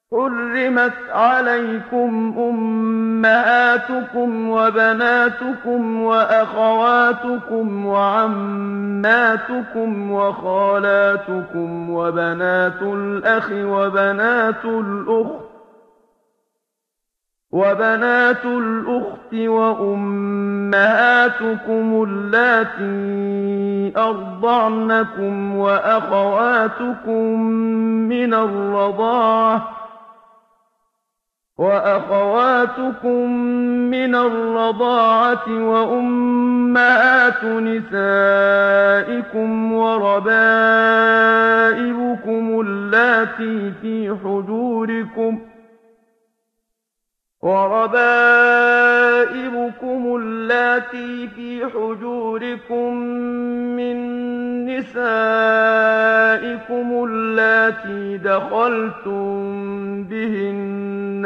حُرِّمَتْ عَلَيْكُمْ أُمَّهَاتُكُمْ وَبَنَاتُكُمْ وَأَخَوَاتُكُمْ وَعَمَّاتُكُمْ وَخَالَاتُكُمْ وَبَنَاتُ الْأَخِ وَبَنَاتُ الْأُخْتِ وَأُمَّهَاتُكُمُ اللَّاتِي أَرْضَعْنَكُمْ وَأَخَوَاتُكُم مِّنَ الرَّضَاعَةِ وَأُمَّهَاتُ نِسَائِكُمْ وَرَبَائِبُكُمُ اللَّاتِي فِي حُجُورِكُم مِّن نِّسَائِكُمُ اللَّاتِي دَخَلْتُم بِهِنَّ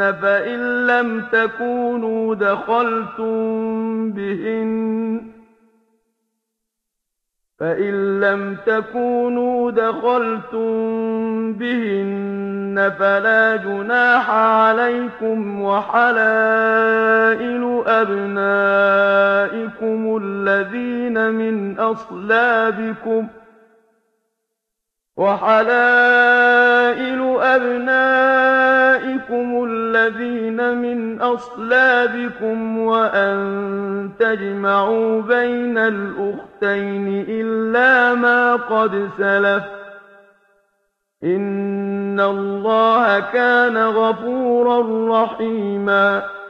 فَإِن لَّمْ تَكُونُوا دَخَلْتُم بِهِنَّ فَلَا جُنَاحَ عَلَيْكُمْ وَحَلَائِلُ أَبْنَائِكُمُ الَّذِينَ مِنْ أَصْلَابِكُمْ وَأَن تَجْمَعُوا بَيْنَ الْأُخْتَيْنِ إِلَّا مَا قَدْ سَلَفَ ۗ إِنَّ اللَّهَ كَانَ غَفُورًا رَّحِيمًا